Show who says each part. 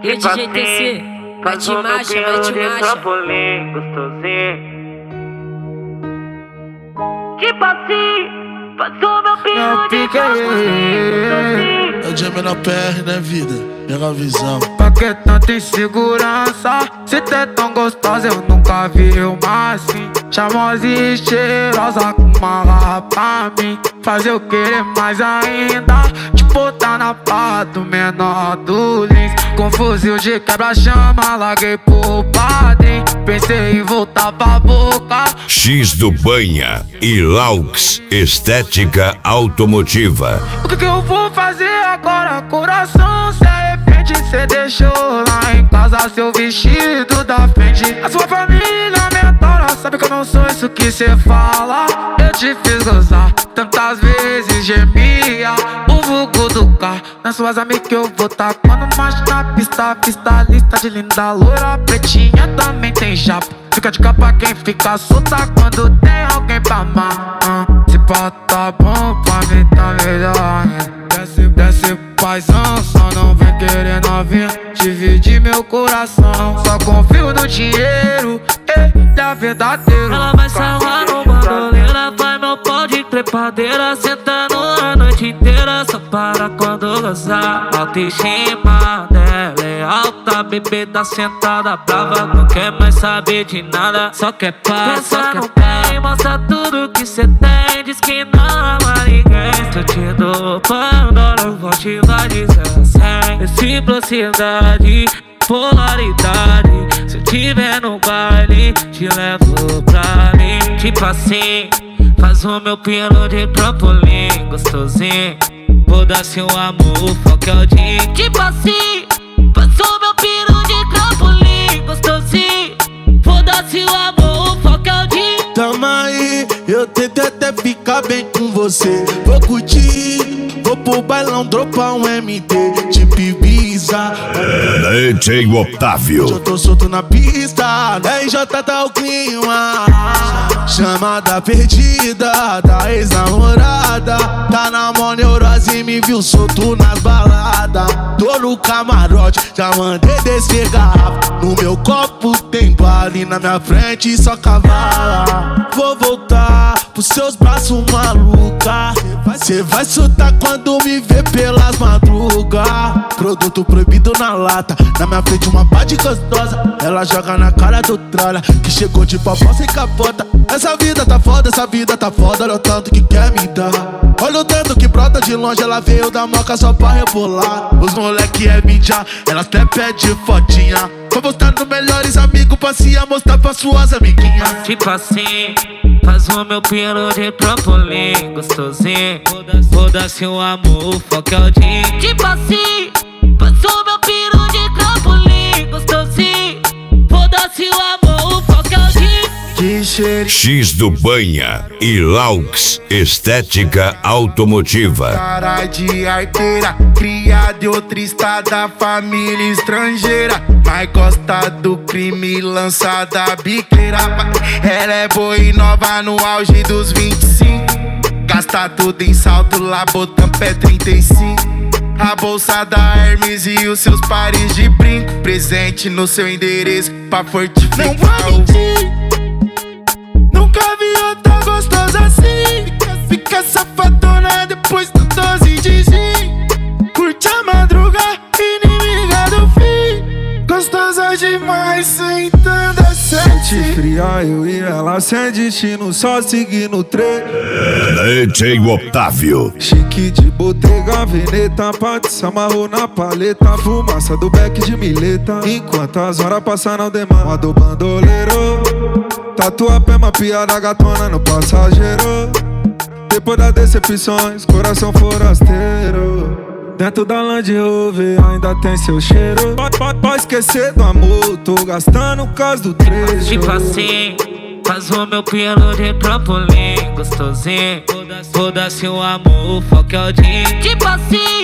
Speaker 1: E DJ TC, vai te marcha, vai te marcha.
Speaker 2: Tipo assim, passou meu pino de gostosinho.
Speaker 3: Eu gemo na perna, né, vida? Pela visão.
Speaker 4: Pra que tanta insegurança? Se tu é tão gostosa, eu nunca vi uma assim. Charmosa e cheirosa com uma garra pra mim. Fazer eu querer mais ainda. Te botar na pá do menor do Lins. Com fuzil de quebra-chama, larguei pro padrinho. Pensei em voltar pra boca.
Speaker 5: X do Banha e Laux Estética Automotiva.
Speaker 4: O que eu vou fazer agora? Coração se arrepende. Cê deixou lá em casa seu vestido da frente. A sua família me adora, sabe que eu não sou isso que cê fala. Eu te fiz gozar, tantas vezes gemia o vulgo do carro. Nas suas amigas eu vou tá quando mais na pista. Pista lista de linda loira, pretinha também tem chapa. Fica de capa quem fica solta quando tem alguém pra amar. Se pá tá bom, pra mim tá melhor. Desce paizão, só não vem querer novinha. Divide meu coração, só confio no dinheiro. Ele é verdadeiro.
Speaker 2: Ela vai sarrar no bandoleira, vai meu pau de trepadeira. Sentando a noite inteira, só para quando gozar. Autoestima dela é alta, bebê tá sentada brava. Não quer mais saber de nada, só quer paz, só quer paz. Mostra tudo que cê tem, diz que não ama ninguém. Se eu te dou Pandora, eu vou te valorizar sem reciprocidade, polaridade. Se eu tiver no baile, te levo pra mim. Tipo assim, faz o meu pino de trampolim, gostosinho. Foda-se o amor, foca é o dia. Tipo assim, faz o meu pino de trampolim, gostosinho. Foda-se o amor, foca é o dia.
Speaker 3: Tamo aí, eu tento até ficar bem com você. Vou curtir, vou pro bailão, dropar um MT tipo Ibiza.
Speaker 5: DJ Otávio.
Speaker 3: Eu tô solto na pista, na RJ tá o clima. Chamada perdida da ex-namorada. Tá na mó neurose e me viu solto nas baladas. Tô no camarote, já mandei descer garrafa. No meu copo tem bala, na minha frente só cavala. Vou voltar pros seus braços, maluca. Cê vai soltar quando me ver pelas madrugas. Produto proibido na lata, na minha frente uma pá de gostosa. Ela joga na cara do tralha, que chegou de popó sem capota. Essa vida tá foda, olha o tanto que quer me dar. Olha o tanto que brota de longe, ela veio da moca só pra rebolar. Os moleque é mídia, ela até pede fotinha. Vou postar nos melhores amigos pra se mostrar pra suas amiguinhas.
Speaker 2: Tipo assim, faz o meu pino de trampolim, gostosinho. Foda-se o amor, foca é o dia. Tipo assim, faz o meu pino de trampolim, gostosinho. Foda-se o amor, foca é o dia.
Speaker 5: X do Banha e Laux Estética Automotiva.
Speaker 4: Cara de arteira, criada em outro estado, família estrangeira. Mas gosta do crime, lançada biqueira. Ela é boa e nova no auge dos 25. Gasta tudo em salto, lá botão pé 35. A bolsa da Hermes e os seus pares de brinco. Presente no seu endereço pra fortificar. Não vou mentir, nunca vi outra gostosa assim. Fica safadona depois do 12 de gin. Curte a madruga, inimiga do fim. Gostosa demais, sentando a sete. Fria, eu e ela sem destino, só seguindo o trem.
Speaker 5: DJ Otávio.
Speaker 4: Chique de botega, veneta, pate se amarrou na paleta. Fumaça do beck de mileta, enquanto as horas passam não demanda do bandoleiro. Tatua pé, uma piada gatona no passageiro. Depois das decepções, coração forasteiro. Dentro da Land Rover ainda tem seu cheiro. Pode esquecer do amor, tô gastando por causa do trecho.
Speaker 2: Tipo assim, faz o meu pino de trampolim, gostosinho. Foda-se o amor, foca é o dia. Tipo assim,